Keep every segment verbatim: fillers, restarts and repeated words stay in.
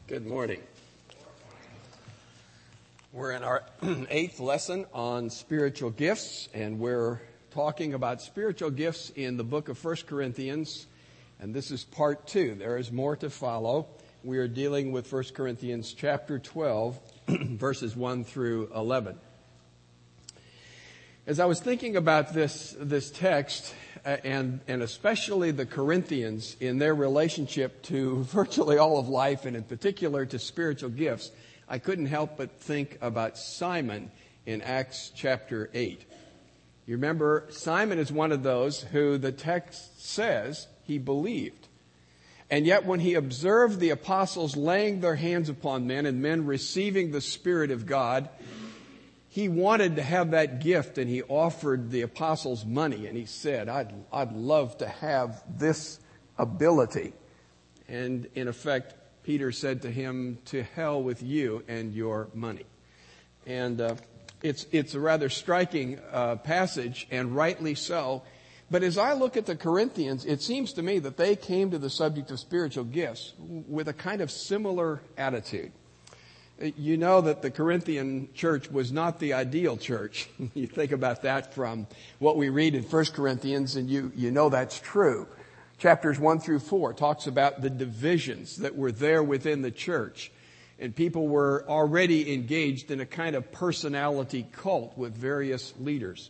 Good morning. We're in our eighth lesson on spiritual gifts, and we're talking about spiritual gifts in the book of First Corinthians, and this is part two. There is more to follow. We are dealing with First Corinthians chapter twelve, verses one through eleven. As I was thinking about this this text, uh, and, and especially the Corinthians in their relationship to virtually all of life, and in particular to spiritual gifts, I couldn't help but think about Simon in Acts chapter eight. You remember, Simon is one of those who the text says he believed. And yet when he observed the apostles laying their hands upon men and men receiving the Spirit of God, he wanted to have that gift, and he offered the apostles money, and he said, I'd, I'd love to have this ability. And in effect, Peter said to him, to hell with you and your money. And uh, it's, it's a rather striking uh, passage, and rightly so. But as I look at the Corinthians, it seems to me that they came to the subject of spiritual gifts with a kind of similar attitude. You know that the Corinthian church was not the ideal church. You think about that from what we read in First Corinthians, and you, you know that's true. Chapters one through four talks about the divisions that were there within the church. And people were already engaged in a kind of personality cult with various leaders.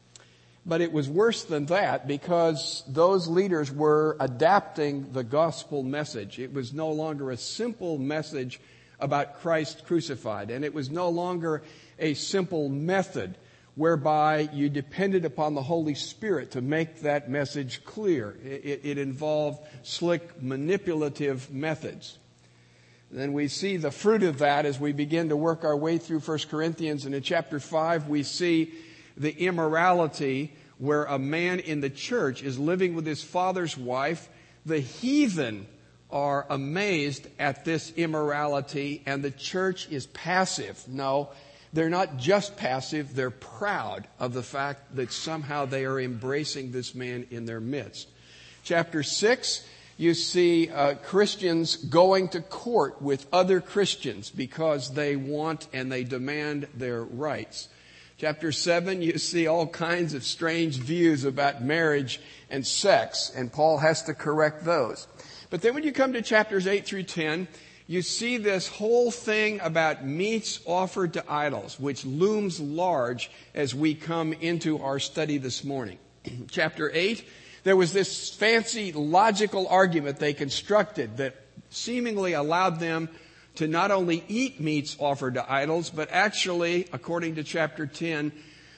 But it was worse than that, because those leaders were adapting the gospel message. It was no longer a simple message about Christ crucified, and it was no longer a simple method whereby you depended upon the Holy Spirit to make that message clear. It, it involved slick, manipulative methods. And then we see the fruit of that as we begin to work our way through First Corinthians, and in chapter five we see the immorality where a man in the church is living with his father's wife. The heathen are amazed at this immorality, and the church is passive. No, they're not just passive, they're proud of the fact that somehow they are embracing this man in their midst. Chapter six, you see uh, Christians going to court with other Christians because they want and they demand their rights. Chapter seven, you see all kinds of strange views about marriage and sex, and Paul has to correct those. But then when you come to chapters eight through ten, you see this whole thing about meats offered to idols, which looms large as we come into our study this morning. Chapter eight, there was this fancy logical argument they constructed that seemingly allowed them to not only eat meats offered to idols, but actually, according to chapter ten,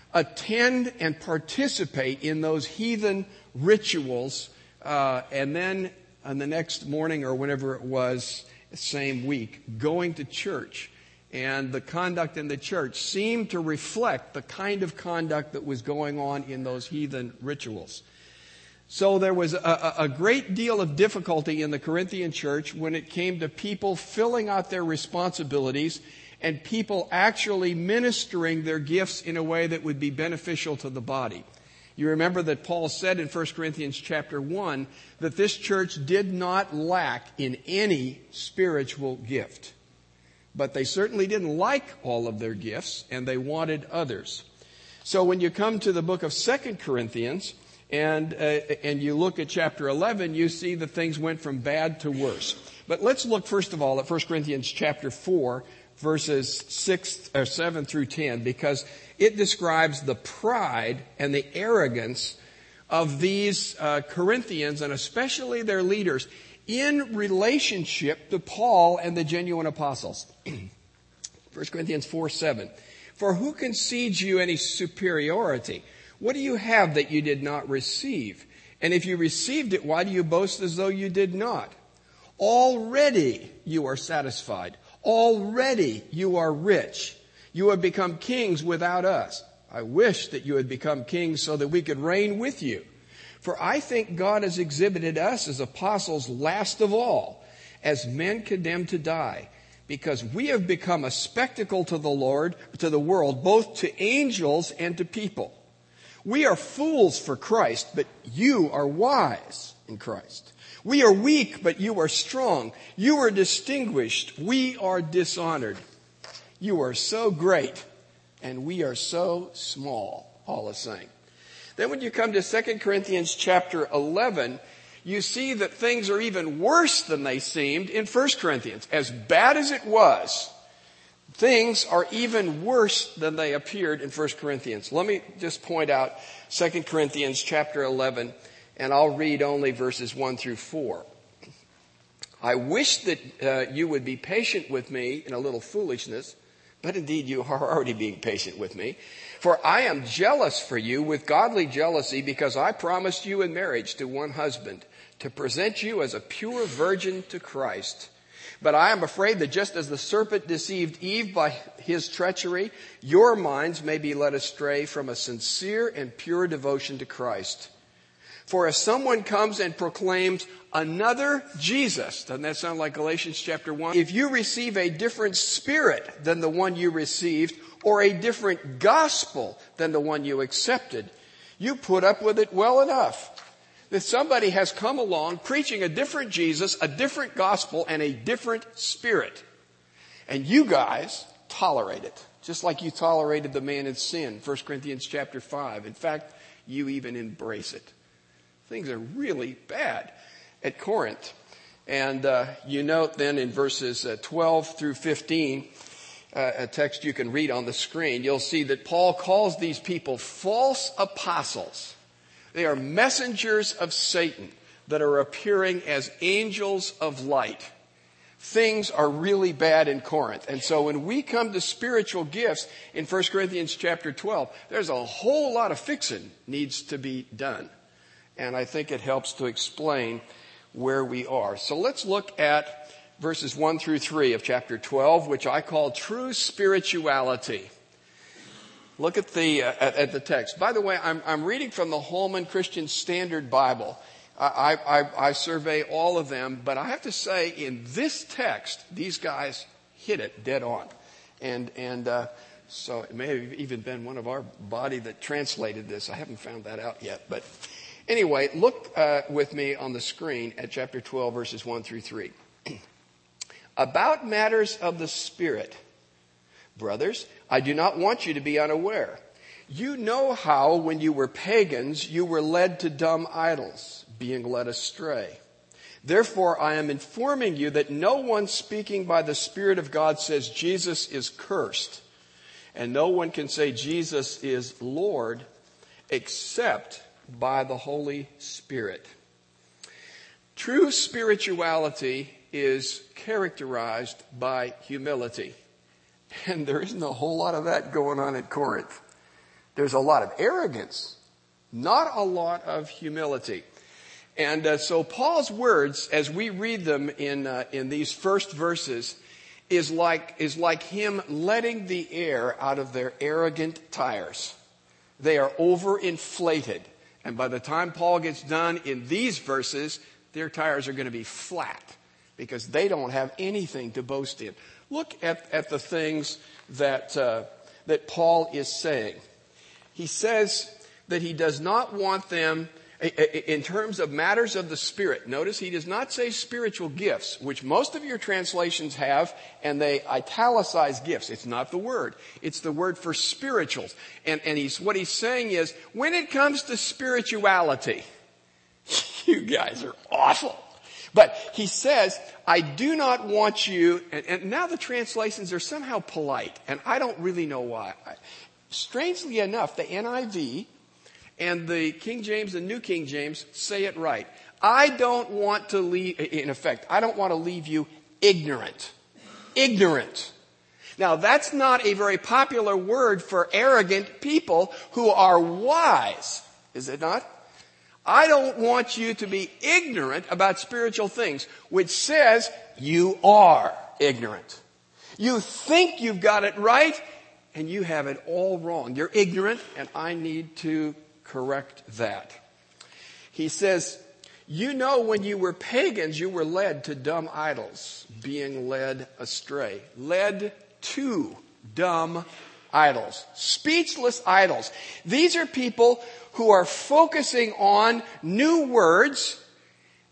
attend and participate in those heathen rituals, uh, and then on the next morning or whenever it was, same week, going to church. And the conduct in the church seemed to reflect the kind of conduct that was going on in those heathen rituals. So there was a, a great deal of difficulty in the Corinthian church when it came to people filling out their responsibilities and people actually ministering their gifts in a way that would be beneficial to the body. You remember that Paul said in First Corinthians chapter one that this church did not lack in any spiritual gift. But they certainly didn't like all of their gifts, and they wanted others. So when you come to the book of Second Corinthians and, uh, and you look at chapter eleven, you see that things went from bad to worse. But let's look first of all at First Corinthians chapter four, verses six or seven through ten, because it describes the pride and the arrogance of these uh, Corinthians, and especially their leaders, in relationship to Paul and the genuine apostles. First Corinthians four seven. For who concedes you any superiority? What do you have that you did not receive? And if you received it, why do you boast as though you did not? Already you are satisfied. Already you are rich. You have become kings without us. I wish that you had become kings so that we could reign with you. For I think God has exhibited us as apostles last of all, as men condemned to die, because we have become a spectacle to the Lord, to the world, both to angels and to people. We are fools for Christ, but you are wise in Christ. We are weak, but you are strong. You are distinguished. We are dishonored. You are so great, and we are so small, Paul is saying. Then when you come to Second Corinthians chapter eleven, you see that things are even worse than they seemed in First Corinthians. As bad as it was, things are even worse than they appeared in First Corinthians. Let me just point out Second Corinthians chapter eleven, and I'll read only verses one through four. I wish that uh, you would be patient with me in a little foolishness, but indeed you are already being patient with me. For I am jealous for you with godly jealousy, because I promised you in marriage to one husband, to present you as a pure virgin to Christ. But I am afraid that just as the serpent deceived Eve by his treachery, your minds may be led astray from a sincere and pure devotion to Christ. For if someone comes and proclaims another Jesus, doesn't that sound like Galatians chapter one? If you receive a different spirit than the one you received, or a different gospel than the one you accepted, you put up with it well enough. That somebody has come along preaching a different Jesus, a different gospel, and a different spirit. And you guys tolerate it. Just like you tolerated the man in sin, First Corinthians chapter five. In fact, you even embrace it. Things are really bad at Corinth. And uh, you note then in verses uh, twelve through fifteen, uh, a text you can read on the screen, you'll see that Paul calls these people false apostles. They are messengers of Satan that are appearing as angels of light. Things are really bad in Corinth. And so when we come to spiritual gifts in First Corinthians chapter twelve, there's a whole lot of fixing needs to be done. And I think it helps to explain where we are. So let's look at verses one through three of chapter twelve, which I call true spirituality. Look at the uh, at, at the text. By the way, I'm, I'm reading from the Holman Christian Standard Bible. I, I, I survey all of them, but I have to say, in this text, these guys hit it dead on. And and uh, so it may have even been one of our body that translated this. I haven't found that out yet, but anyway, look uh, with me on the screen at chapter twelve, verses one through three. About matters of the Spirit, brothers, I do not want you to be unaware. You know how, when you were pagans, you were led to dumb idols, being led astray. Therefore, I am informing you that no one speaking by the Spirit of God says Jesus is cursed, and no one can say Jesus is Lord except by the Holy Spirit. True spirituality is characterized by humility. And there isn't a whole lot of that going on at Corinth. There's a lot of arrogance, not a lot of humility. And uh, so Paul's words, as we read them in uh, in these first verses, is like is like him letting the air out of their arrogant tires. They are overinflated. And by the time Paul gets done in these verses, their tires are going to be flat because they don't have anything to boast in. Look at, at the things that uh, that Paul is saying. He says that he does not want them, in terms of matters of the Spirit. Notice he does not say spiritual gifts, which most of your translations have, and they italicize gifts. It's not the word. It's the word for spirituals. And, and he's, what he's saying is, when it comes to spirituality, you guys are awful. But he says, I do not want you, and, and now the translations are somehow polite, and I don't really know why. Strangely enough, the N I V and the King James and New King James say it right. I don't want to leave, in effect, I don't want to leave you ignorant. Ignorant. Now, that's not a very popular word for arrogant people who are wise, is it not? I don't want you to be ignorant about spiritual things, which says you are ignorant. You think you've got it right, and you have it all wrong. You're ignorant, and I need to correct that. He says, you know when you were pagans, you were led to dumb idols, being led astray. Led to dumb idols. Speechless idols. These are people who are focusing on new words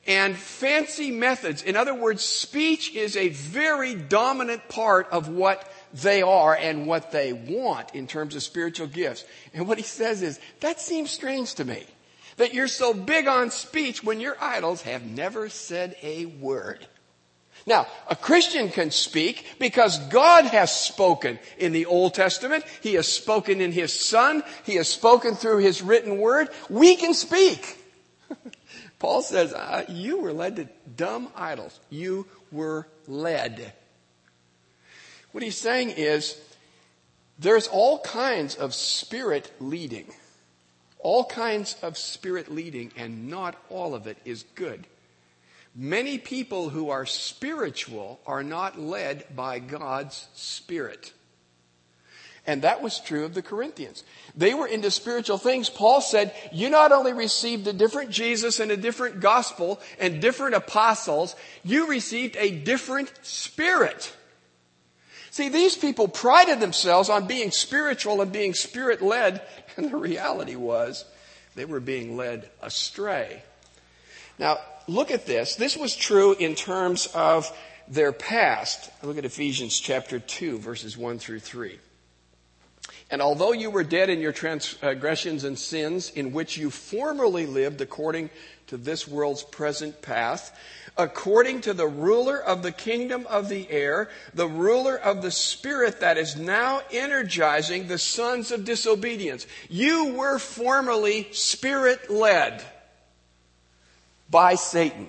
and fancy methods. In other words, speech is a very dominant part of what they are and what they want in terms of spiritual gifts. And what he says is, that seems strange to me, that you're so big on speech when your idols have never said a word. Now, a Christian can speak because God has spoken in the Old Testament. He has spoken in His Son. He has spoken through His written word. We can speak. Paul says, uh, you were led to dumb idols. You were led. What he's saying is, there's all kinds of spirit leading. All kinds of spirit leading, and not all of it is good. Many people who are spiritual are not led by God's Spirit. And that was true of the Corinthians. They were into spiritual things. Paul said, you not only received a different Jesus and a different gospel and different apostles, you received a different spirit. See, these people prided themselves on being spiritual and being Spirit-led, and the reality was they were being led astray. Now, look at this. This was true in terms of their past. Look at Ephesians chapter two, verses one through three. And although you were dead in your transgressions and sins, in which you formerly lived according to this world's present path, according to the ruler of the kingdom of the air, the ruler of the spirit that is now energizing the sons of disobedience. You were formerly spirit-led by Satan,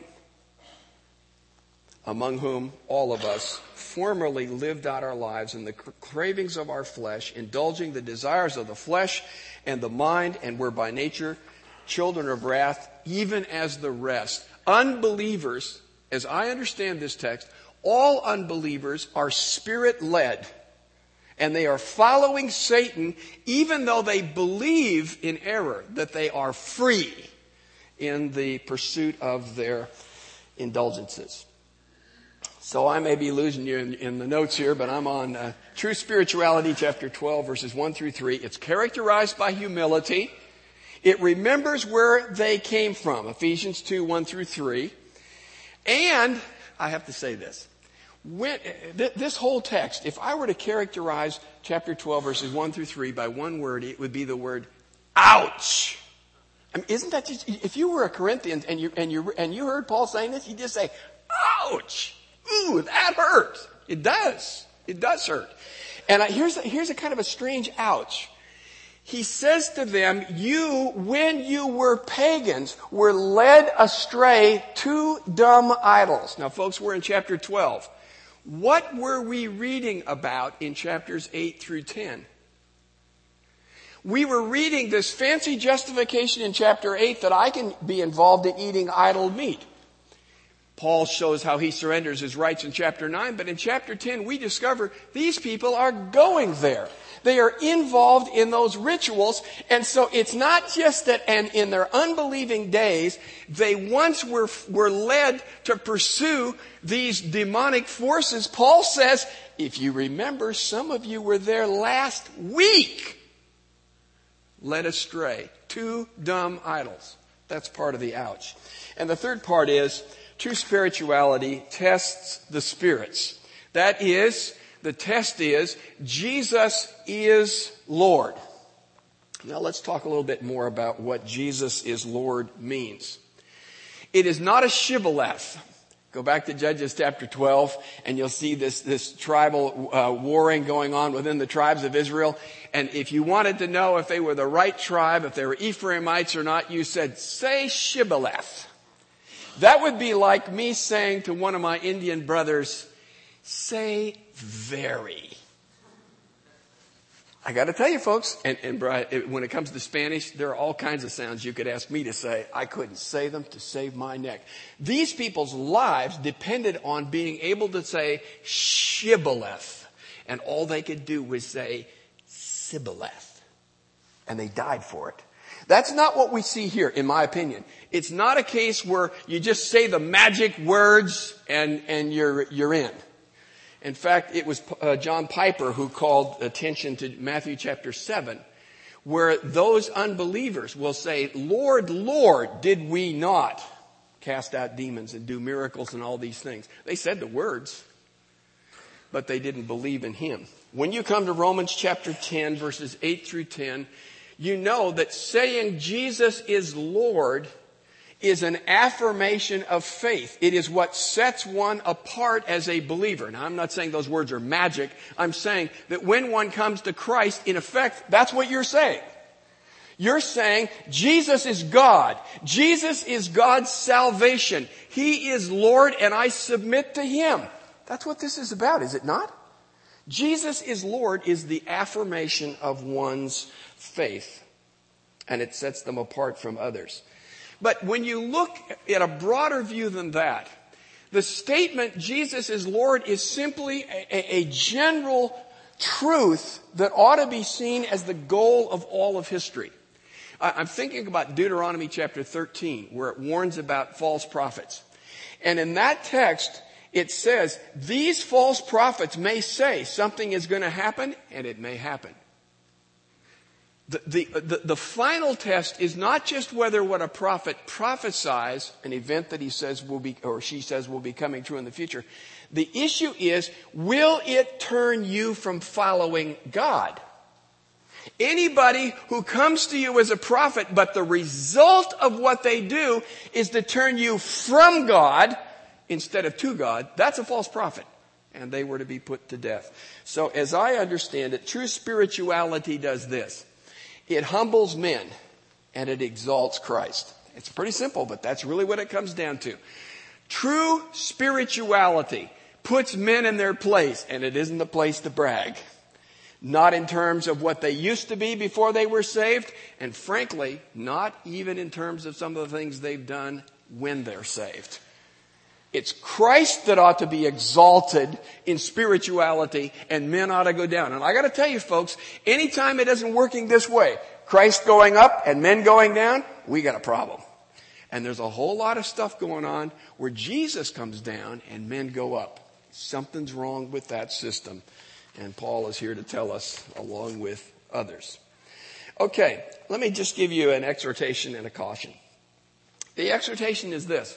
among whom all of us formerly lived out our lives in the cravings of our flesh, indulging the desires of the flesh and the mind, and were by nature children of wrath, even as the rest. Unbelievers, as I understand this text, all unbelievers are spirit-led, and they are following Satan even though they believe in error, that they are free in the pursuit of their indulgences. So I may be losing you in, in the notes here, but I'm on uh, True Spirituality, chapter twelve, verses one through three. It's characterized by humility. It remembers where they came from, Ephesians two, one through three. And I have to say this. When, th- this whole text, if I were to characterize chapter twelve, verses one through three by one word, it would be the word ouch. I mean, isn't that just, if you were a Corinthian and you, and you, and you heard Paul saying this, you'd just say, ouch, ooh, that hurts. It does. It does hurt. And I, here's, a, here's a kind of a strange ouch. He says to them, you, when you were pagans, were led astray to dumb idols. Now, folks, we're in chapter twelve. What were we reading about in chapters eight through ten? We were reading this fancy justification in chapter eight that I can be involved in eating idol meat. Paul shows how he surrenders his rights in chapter nine, but in chapter ten we discover these people are going there. They are involved in those rituals, and so it's not just that, and in their unbelieving days, they once were, were led to pursue these demonic forces. Paul says, if you remember, some of you were there last week, led astray, two dumb idols. That's part of the ouch. And the third part is, true spirituality tests the spirits. That is, the test is, Jesus is Lord. Now let's talk a little bit more about what Jesus is Lord means. It is not a shibboleth. Go back to Judges chapter twelve, and you'll see this, this tribal uh, warring going on within the tribes of Israel. And if you wanted to know if they were the right tribe, if they were Ephraimites or not, you said, say shibboleth. That would be like me saying to one of my Indian brothers, say very. I got to tell you, folks, and, and when it comes to Spanish, there are all kinds of sounds you could ask me to say. I couldn't say them to save my neck. These people's lives depended on being able to say shibboleth, and all they could do was say sibboleth, and they died for it. That's not what we see here, in my opinion. It's not a case where you just say the magic words and, and you're, you're in. In fact, it was uh, John Piper who called attention to Matthew chapter seven, where those unbelievers will say, Lord, Lord, did we not cast out demons and do miracles and all these things. They said the words, but they didn't believe in him. When you come to Romans chapter ten, verses eight through ten, you know that saying Jesus is Lord is an affirmation of faith. It is what sets one apart as a believer. Now, I'm not saying those words are magic. I'm saying that when one comes to Christ, in effect, that's what you're saying. You're saying Jesus is God. Jesus is God's salvation. He is Lord, and I submit to him. That's what this is about, is it not? Jesus is Lord is the affirmation of one's faith, and it sets them apart from others. But when you look at a broader view than that, the statement Jesus is Lord is simply a, a general truth that ought to be seen as the goal of all of history. I'm thinking about Deuteronomy chapter thirteen, where it warns about false prophets. And in that text, it says, these false prophets may say something is going to happen, and it may happen. The, the, the, the final test is not just whether what a prophet prophesies, an event that he says will be, or she says will be coming true in the future. The issue is, will it turn you from following God? Anybody who comes to you as a prophet, but the result of what they do is to turn you from God instead of to God, that's a false prophet. And they were to be put to death. So as I understand it, true spirituality does this. It humbles men and it exalts Christ. It's pretty simple, but that's really what it comes down to. True spirituality puts men in their place, and it isn't the place to brag. Not in terms of what they used to be before they were saved, and frankly, not even in terms of some of the things they've done when they're saved. It's Christ that ought to be exalted in spirituality, and men ought to go down. And I got to tell you, folks, anytime it isn't working this way, Christ going up and men going down, we got a problem. And there's a whole lot of stuff going on where Jesus comes down and men go up. Something's wrong with that system. And Paul is here to tell us, along with others. Okay, let me just give you an exhortation and a caution. The exhortation is this.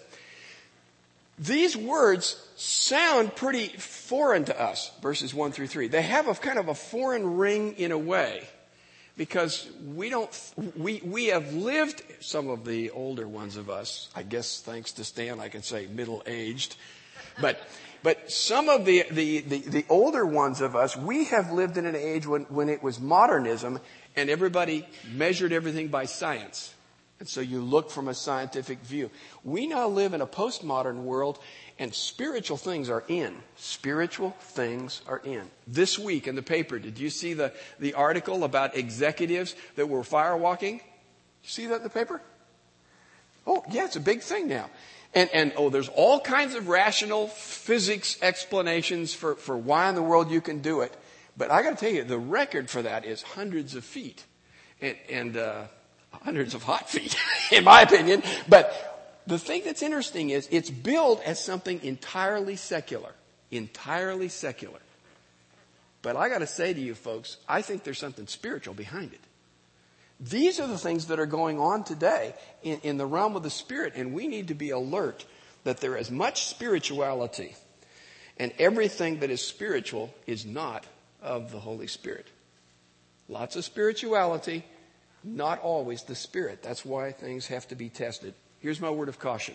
These words sound pretty foreign to us, verses one through three. They have a kind of a foreign ring in a way, because we don't, we, we have lived, some of the older ones of us, I guess thanks to Stan, I can say middle-aged, but, but some of the, the, the, the older ones of us, we have lived in an age when, when it was modernism and everybody measured everything by science. And so you look from a scientific view. We now live in a postmodern world, and spiritual things are in. Spiritual things are in. This week in the paper, did you see the, the article about executives that were firewalking? You see that in the paper? Oh, yeah, it's a big thing now. And, and oh, there's all kinds of rational physics explanations for, for why in the world you can do it. But I got to tell you, the record for that is hundreds of feet. And, and uh, hundreds of hot feet, in my opinion. But the thing that's interesting is it's billed as something entirely secular. Entirely secular. But I got to say to you folks, I think there's something spiritual behind it. These are the things that are going on today in, in the realm of the Spirit, and we need to be alert that there is much spirituality, and everything that is spiritual is not of the Holy Spirit. Lots of spirituality, not always the Spirit. That's why things have to be tested. Here's my word of caution.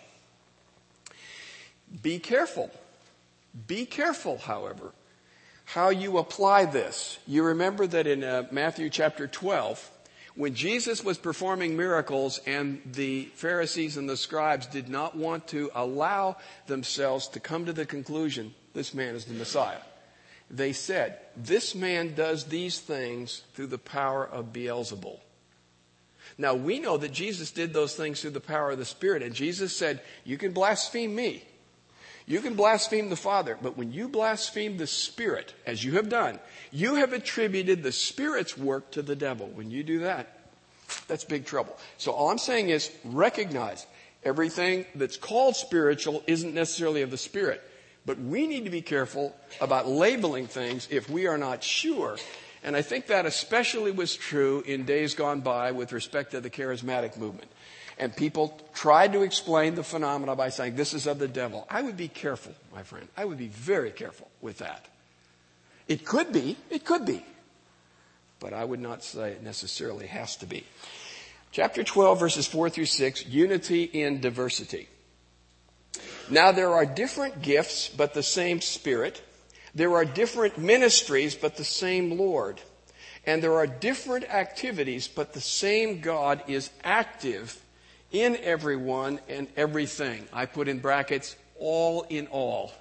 Be careful. Be careful, however, how you apply this. You remember that in uh, Matthew chapter twelve, when Jesus was performing miracles and the Pharisees and the scribes did not want to allow themselves to come to the conclusion, this man is the Messiah. They said, this man does these things through the power of Beelzebul. Now, we know that Jesus did those things through the power of the Spirit. And Jesus said, you can blaspheme me. You can blaspheme the Father. But when you blaspheme the Spirit, as you have done, you have attributed the Spirit's work to the devil. When you do that, that's big trouble. So all I'm saying is recognize everything that's called spiritual isn't necessarily of the Spirit. But we need to be careful about labeling things if we are not sure. And I think that especially was true in days gone by with respect to the charismatic movement. And people tried to explain the phenomena by saying this is of the devil. I would be careful, my friend. I would be very careful with that. It could be. It could be. But I would not say it necessarily has to be. Chapter twelve, verses four through six, unity in diversity. Now there are different gifts, but the same Spirit. There are different ministries, but the same Lord. And there are different activities, but the same God is active in everyone and everything. I put in brackets, all in all.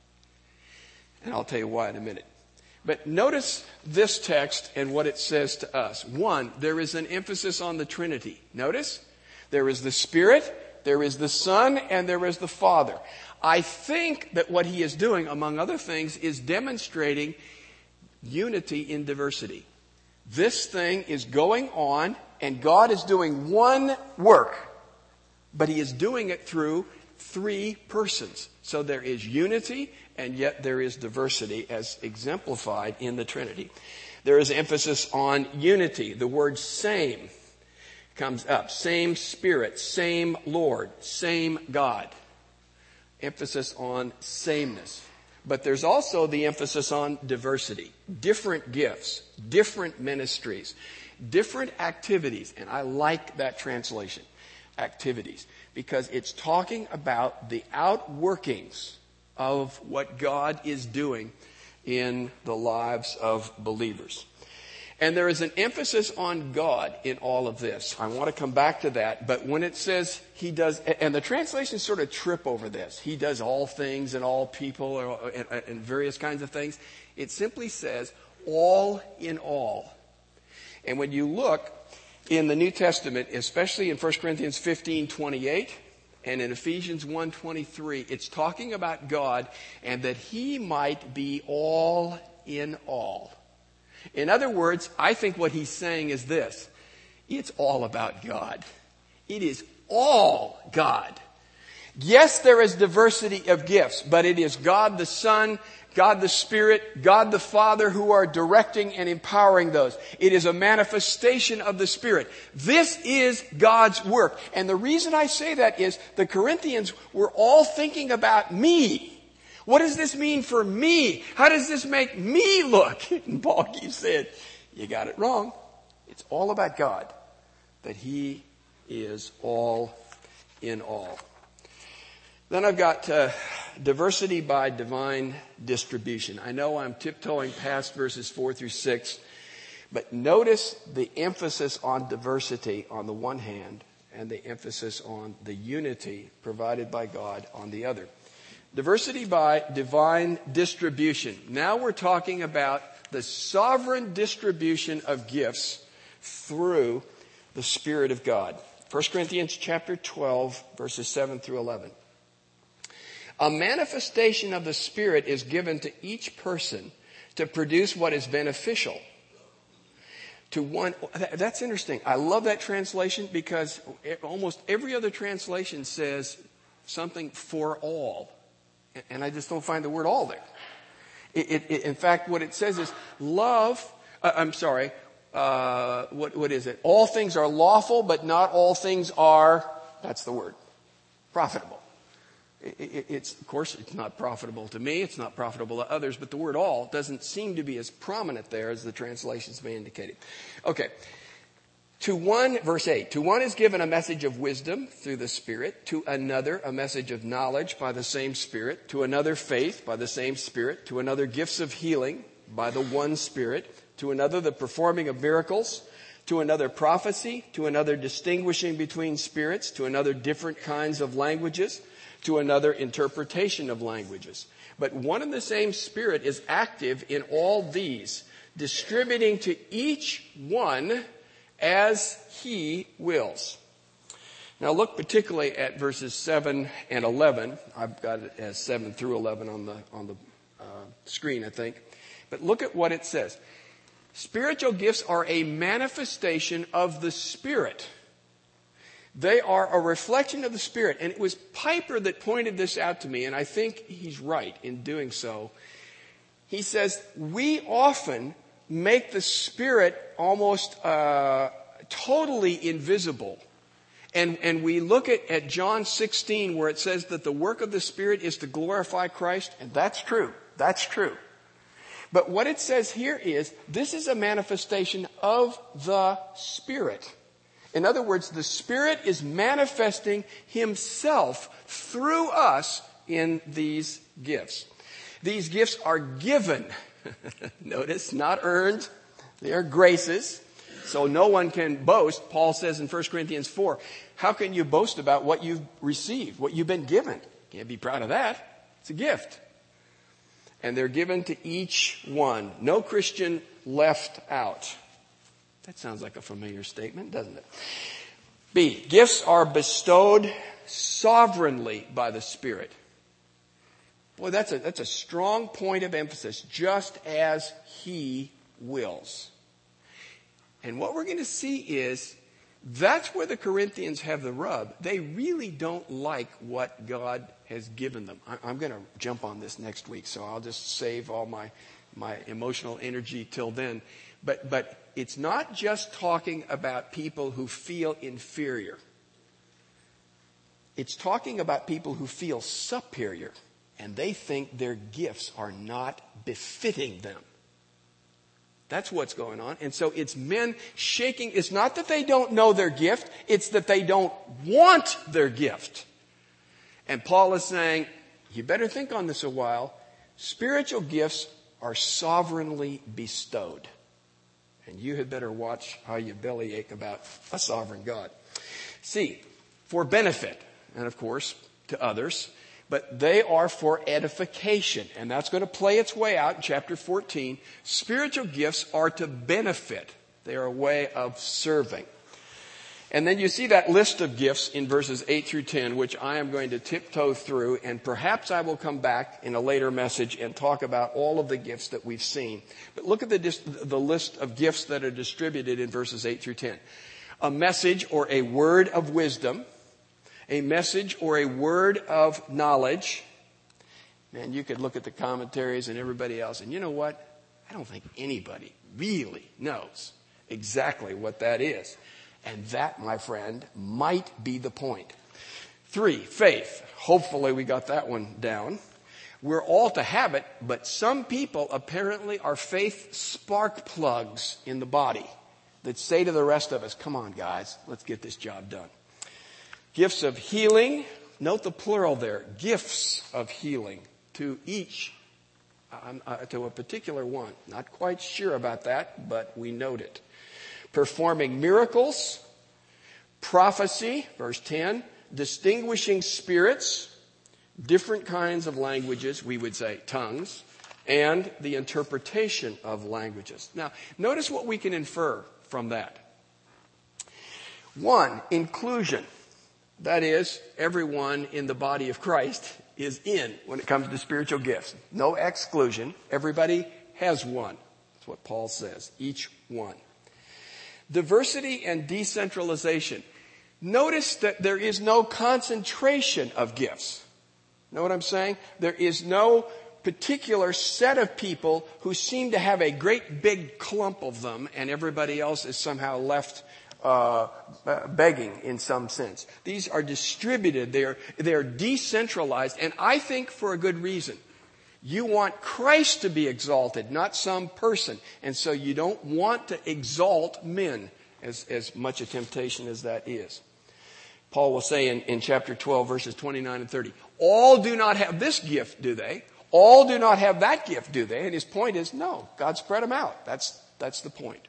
And I'll tell you why in a minute. But notice this text and what it says to us. One, there is an emphasis on the Trinity. Notice, there is the Spirit, there is the Son, and there is the Father. I think that what he is doing, among other things, is demonstrating unity in diversity. This thing is going on, and God is doing one work, but he is doing it through three persons. So there is unity, and yet there is diversity as exemplified in the Trinity. There is emphasis on unity. The word same comes up. Same Spirit, same Lord, same God. Emphasis on sameness. But there's also the emphasis on diversity. Different gifts, different ministries, different activities. And I like that translation, activities, because it's talking about the outworkings of what God is doing in the lives of believers. And there is an emphasis on God in all of this. I want to come back to that. But when it says he does, and the translations sort of trip over this. He does all things and all people and, and various kinds of things. It simply says all in all. And when you look in the New Testament, especially in First Corinthians fifteen twenty-eight and in Ephesians one twenty-three, it's talking about God and that he might be all in all. In other words, I think what he's saying is this. It's all about God. It is all God. Yes, there is diversity of gifts, but it is God the Son, God the Spirit, God the Father who are directing and empowering those. It is a manifestation of the Spirit. This is God's work. And the reason I say that is the Corinthians were all thinking about me. What does this mean for me? How does this make me look? And Paul keeps saying, you got it wrong. It's all about God. That he is all in all. Then I've got uh, diversity by divine distribution. I know I'm tiptoeing past verses four through six, but notice the emphasis on diversity on the one hand and the emphasis on the unity provided by God on the other. Diversity by divine distribution. Now we're talking about the sovereign distribution of gifts through the Spirit of God. First Corinthians chapter twelve, verses seven through eleven. A manifestation of the Spirit is given to each person to produce what is beneficial. To one, that's interesting. I love that translation because almost every other translation says something for all. And I just don't find the word all there. It, it, it, in fact, what it says is love, uh, I'm sorry, uh, what, what is it? All things are lawful, but not all things are, that's the word, profitable. It, it, it's, of course, it's not profitable to me, it's not profitable to others, but the word all doesn't seem to be as prominent there as the translations may indicate it. Okay. To one, verse eight, to one is given a message of wisdom through the Spirit, to another a message of knowledge by the same Spirit, to another faith by the same Spirit, to another gifts of healing by the one Spirit, to another the performing of miracles, to another prophecy, to another distinguishing between spirits, to another different kinds of languages, to another interpretation of languages. But one and the same Spirit is active in all these, distributing to each one as he wills. Now look particularly at verses seven and eleven. I've got it as seven through eleven on the on the uh, screen, I think. But look at what it says. Spiritual gifts are a manifestation of the Spirit. They are a reflection of the Spirit. And it was Piper that pointed this out to me, and I think he's right in doing so. He says, we often make the Spirit almost uh, totally invisible And, and we look at, at John sixteen where it says that the work of the Spirit is to glorify Christ. And that's true. That's true. But what it says here is this is a manifestation of the Spirit. In other words, the Spirit is manifesting himself through us in these gifts. These gifts are given. Notice, not earned. They are graces. So no one can boast. Paul says in First Corinthians four, how can you boast about what you've received, what you've been given? You can't be proud of that. It's a gift. And they're given to each one. No Christian left out. That sounds like a familiar statement, doesn't it? B, gifts are bestowed sovereignly by the Spirit. Boy, that's a, that's a strong point of emphasis. Just as he wills. And what we're going to see is that's where the Corinthians have the rub. They really don't like what God has given them. I'm going to jump on this next week, so I'll just save all my, my emotional energy till then. But, but it's not just talking about people who feel inferior. It's talking about people who feel superior, and they think their gifts are not befitting them. That's what's going on. And so it's men shaking. It's not that they don't know their gift. It's that they don't want their gift. And Paul is saying, you better think on this a while. Spiritual gifts are sovereignly bestowed. And you had better watch how you bellyache about a sovereign God. C, for benefit. And of course, to others. But they are for edification. And that's going to play its way out in chapter fourteen. Spiritual gifts are to benefit. They are a way of serving. And then you see that list of gifts in verses eight through ten, which I am going to tiptoe through. And perhaps I will come back in a later message and talk about all of the gifts that we've seen. But look at the, the list of gifts that are distributed in verses eight through ten. A message or a word of wisdom. A message or a word of knowledge. Man, you could look at the commentaries and everybody else, and you know what? I don't think anybody really knows exactly what that is. And that, my friend, might be the point. Three, faith. Hopefully we got that one down. We're all to have it, but some people apparently are faith spark plugs in the body that say to the rest of us, come on, guys, let's get this job done. Gifts of healing. Note the plural there. Gifts of healing to each, uh, uh, to a particular one. Not quite sure about that, but we note it. Performing miracles. Prophecy, verse ten. Distinguishing spirits. Different kinds of languages, we would say tongues. And the interpretation of languages. Now, notice what we can infer from that. One, inclusion. That is, everyone in the body of Christ is in when it comes to spiritual gifts. No exclusion. Everybody has one. That's what Paul says. Each one. Diversity and decentralization. Notice that there is no concentration of gifts. Know what I'm saying? There is no particular set of people who seem to have a great big clump of them and everybody else is somehow left Uh, begging in some sense. These are distributed. They are, they are decentralized. And I think for a good reason. You want Christ to be exalted, not some person. And so you don't want to exalt men as, as much a temptation as that is. Paul will say in, in chapter twelve, verses twenty-nine and thirty, all do not have this gift, do they? All do not have that gift, do they? And his point is, no, God spread them out. That's, that's the point.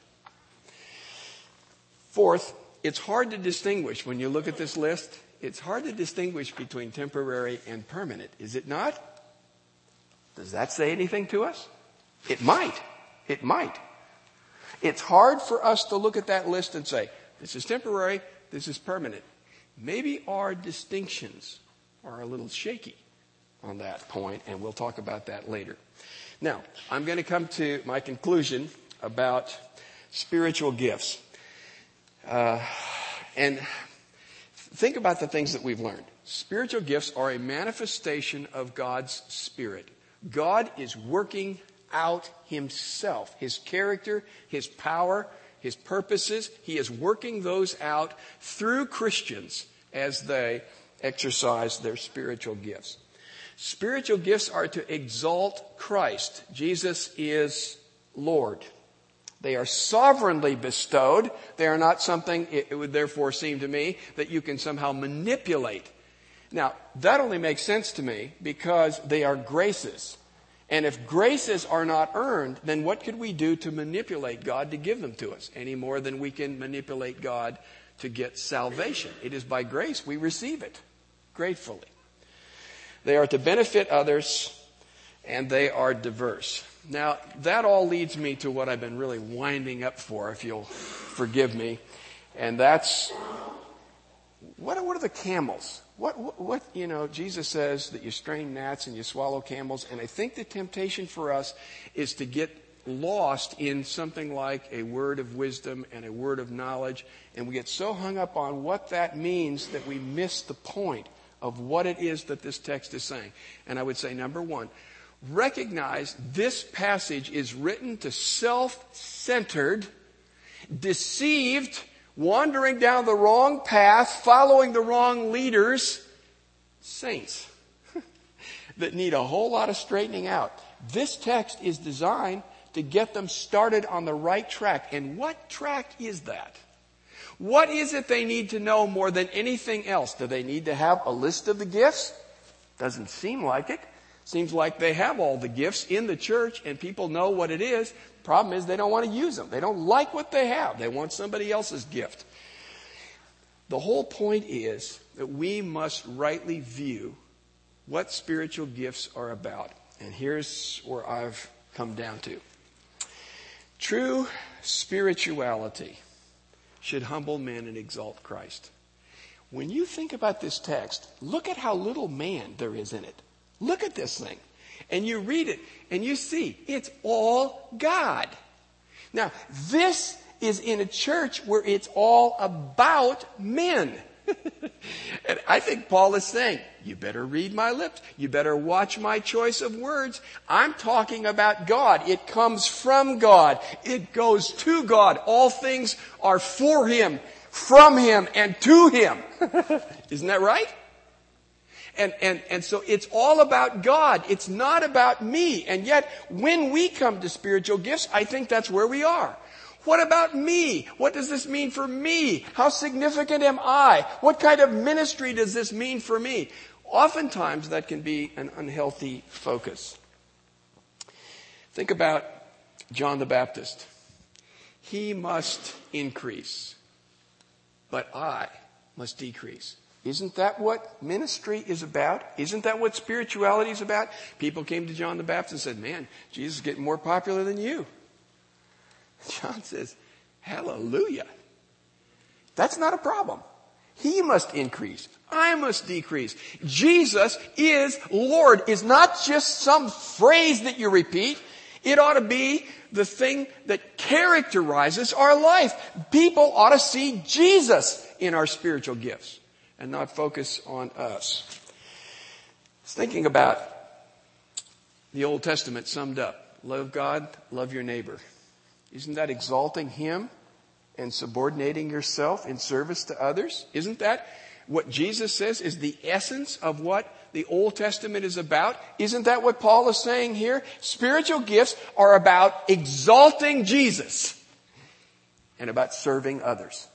Fourth, it's hard to distinguish when you look at this list. It's hard to distinguish between temporary and permanent, is it not? Does that say anything to us? It might. It might. It's hard for us to look at that list and say, this is temporary, this is permanent. Maybe our distinctions are a little shaky on that point, and we'll talk about that later. Now, I'm going to come to my conclusion about spiritual gifts. Uh, and think about the things that we've learned. Spiritual gifts are a manifestation of God's Spirit. God is working out himself, his character, his power, his purposes. He is working those out through Christians as they exercise their spiritual gifts. Spiritual gifts are to exalt Christ. Jesus is Lord. They are sovereignly bestowed. They are not something, it would therefore seem to me, that you can somehow manipulate. Now, that only makes sense to me because they are graces. And if graces are not earned, then what could we do to manipulate God to give them to us? Any more than we can manipulate God to get salvation. It is by grace we receive it gratefully. They are to benefit others, and they are diverse. Now, that all leads me to what I've been really winding up for, if you'll forgive me. And that's, what are, what are the camels? What, what, what, you know, Jesus says that you strain gnats and you swallow camels. And I think the temptation for us is to get lost in something like a word of wisdom and a word of knowledge. And we get so hung up on what that means that we miss the point of what it is that this text is saying. And I would say, number one, recognize this passage is written to self-centered, deceived, wandering down the wrong path, following the wrong leaders, saints that need a whole lot of straightening out. This text is designed to get them started on the right track. And what track is that? What is it they need to know more than anything else? Do they need to have a list of the gifts? Doesn't seem like it. Seems like they have all the gifts in the church and people know what it is. Problem is they don't want to use them. They don't like what they have. They want somebody else's gift. The whole point is that we must rightly view what spiritual gifts are about. And here's where I've come down to. True spirituality should humble men and exalt Christ. When you think about this text, look at how little man there is in it. Look at this thing. And you read it and you see it's all God. Now, this is in a church where it's all about men. And I think Paul is saying, you better read my lips. You better watch my choice of words. I'm talking about God. It comes from God. It goes to God. All things are for Him, from Him, and to Him. Isn't that right? And, and, and so it's all about God. It's not about me. And yet, when we come to spiritual gifts, I think that's where we are. What about me? What does this mean for me? How significant am I? What kind of ministry does this mean for me? Oftentimes, that can be an unhealthy focus. Think about John the Baptist. He must increase, but I must decrease. Isn't that what ministry is about? Isn't that what spirituality is about? People came to John the Baptist and said, man, Jesus is getting more popular than you. John says, hallelujah. That's not a problem. He must increase. I must decrease. Jesus is Lord is not just some phrase that you repeat. It ought to be the thing that characterizes our life. People ought to see Jesus in our spiritual gifts and not focus on us. I was thinking about the Old Testament summed up. Love God, love your neighbor. Isn't that exalting Him and subordinating yourself in service to others? Isn't that what Jesus says is the essence of what the Old Testament is about? Isn't that what Paul is saying here? Spiritual gifts are about exalting Jesus and about serving others.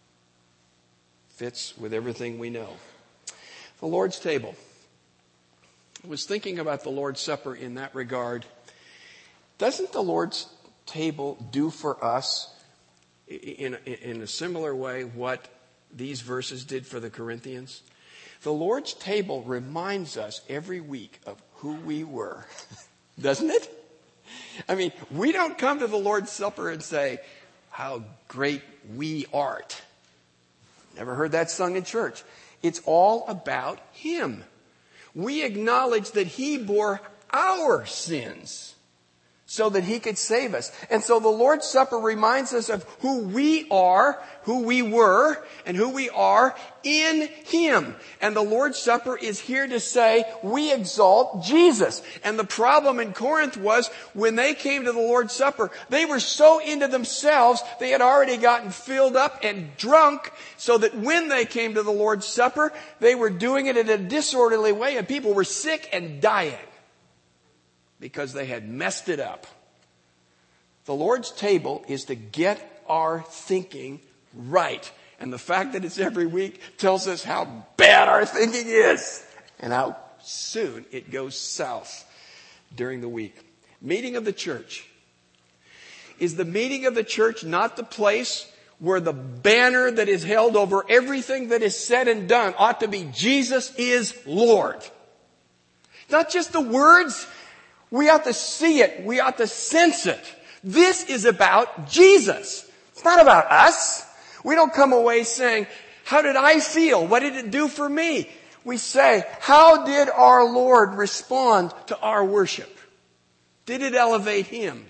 Fits with everything we know. The Lord's table. I was thinking about the Lord's Supper in that regard. Doesn't the Lord's table do for us in, in, in a similar way what these verses did for the Corinthians? The Lord's table reminds us every week of who we were, doesn't it? I mean, we don't come to the Lord's Supper and say, how great we art. Never heard that sung in church. It's all about Him. We acknowledge that He bore our sins so that he could save us. And so the Lord's Supper reminds us of who we are, who we were, and who we are in him. And the Lord's Supper is here to say, we exalt Jesus. And the problem in Corinth was, when they came to the Lord's Supper, they were so into themselves, they had already gotten filled up and drunk, so that when they came to the Lord's Supper, they were doing it in a disorderly way, and people were sick and dying because they had messed it up. The Lord's table is to get our thinking right. And the fact that it's every week tells us how bad our thinking is and how soon it goes south during the week. Meeting of the church. Is the meeting of the church not the place where the banner that is held over everything that is said and done ought to be Jesus is Lord? Not just the words. We ought to see it. We ought to sense it. This is about Jesus. It's not about us. We don't come away saying, how did I feel? What did it do for me? We say, how did our Lord respond to our worship? Did it elevate him?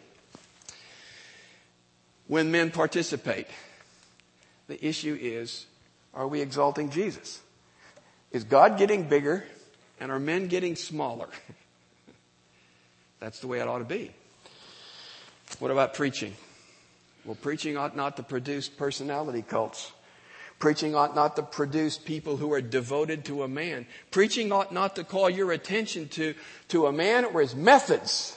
When men participate, the issue is, are we exalting Jesus? Is God getting bigger and are men getting smaller? That's the way it ought to be. What about preaching? Well, preaching ought not to produce personality cults. Preaching ought not to produce people who are devoted to a man. Preaching ought not to call your attention to, to a man or his methods.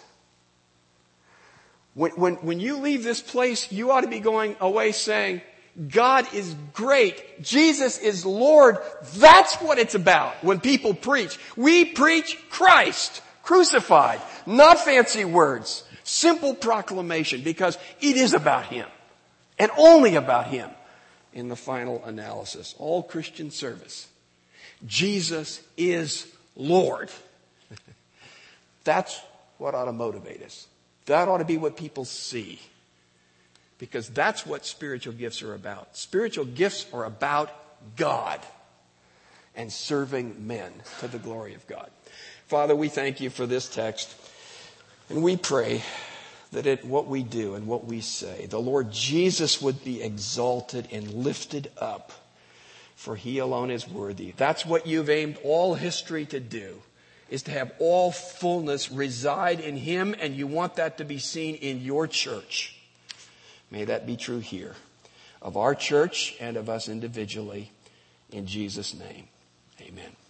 When, when, when you leave this place, you ought to be going away saying, God is great. Jesus is Lord. That's what it's about when people preach. We preach Christ crucified, not fancy words. Simple proclamation, because it is about him and only about him in the final analysis. All Christian service. Jesus is Lord. That's what ought to motivate us. That ought to be what people see. Because that's what spiritual gifts are about. Spiritual gifts are about God and serving men to the glory of God. Father, we thank you for this text. And we pray that in what we do and what we say, the Lord Jesus would be exalted and lifted up, for he alone is worthy. That's what you've aimed all history to do, is to have all fullness reside in him, and you want that to be seen in your church. May that be true here, of our church and of us individually. In Jesus' name, amen.